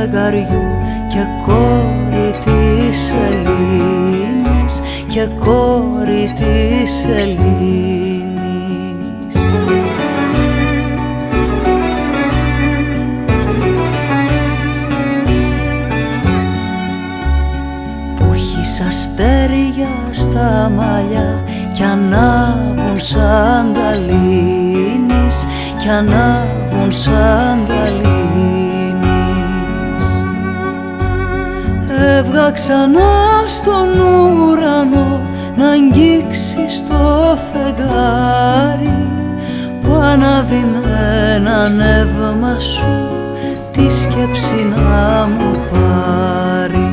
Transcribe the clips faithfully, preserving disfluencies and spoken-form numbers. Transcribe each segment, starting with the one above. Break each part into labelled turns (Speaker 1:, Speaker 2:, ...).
Speaker 1: φεγγαριού και κόρη της Ελλήνης, και κόρη της Ελλήνης. Που έχεις αστέρια στα μαλλιά κι ανάβουν σαν τα λύνεις, κι ανάβουν σαν τα λύνεις. Έβγα ξανά στον ουρανό να αγγίξεις το φεγγάρι που ανάβει με ένα νεύμα σου τη σκέψη να μου πάρει.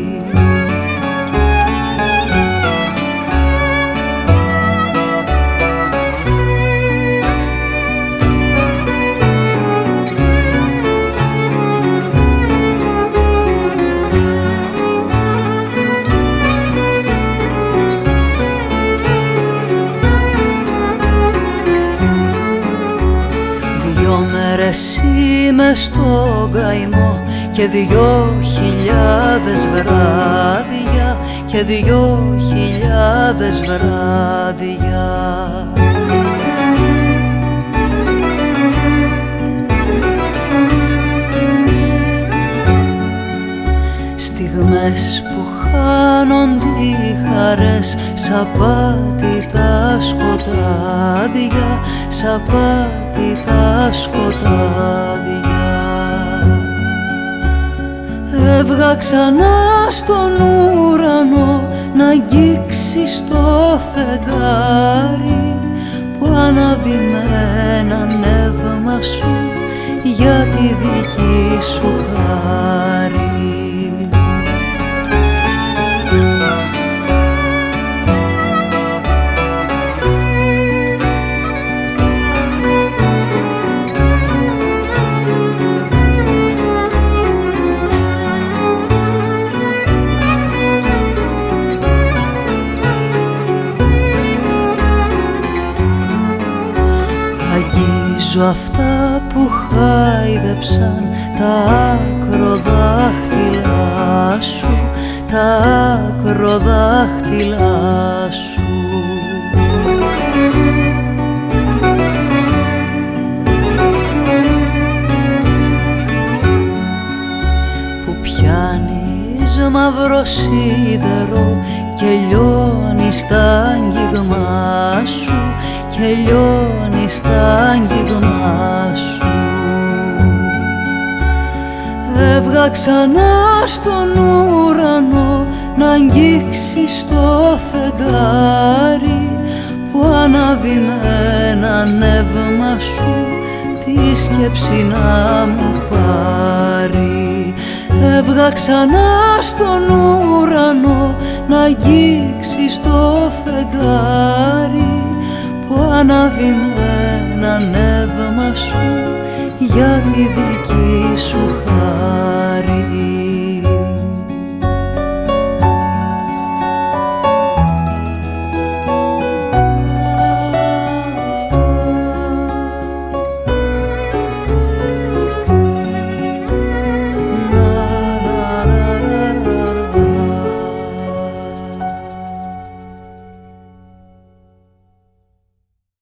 Speaker 1: Εσύ μες στον καημό και δυο χιλιάδες βράδια, και δυο χιλιάδες βράδια. Στιγμές που χάνονται οι χαρές σαν πάτη τα σκοτάδια, σαν πάτη τα σκοτάδια. Έβγα ξανά στον ουρανό να αγγίξεις το φεγγάρι που ανάβει με ένα νεύμα σου για τη δική σου χάρη. Αγγίζω αυτά που χάιδεψαν τα ακροδάχτυλά σου, τα ακροδάχτυλά σου. Που πιάνεις μαύρο σίδερο και λιώνεις τα αγγίγμα σου, και λιώνεις τα αγγίγμα σου. Έβγα ξανά στον ουρανό να αγγίξεις το φεγγάρι που ανάβει με ένα νεύμα σου τη σκέψη να μου πάρει. Έβγα ξανά στον ουρανό να αγγίξεις το φεγγάρι που ανάβει με ένα νεύμα σου για τη δική σου χάρη.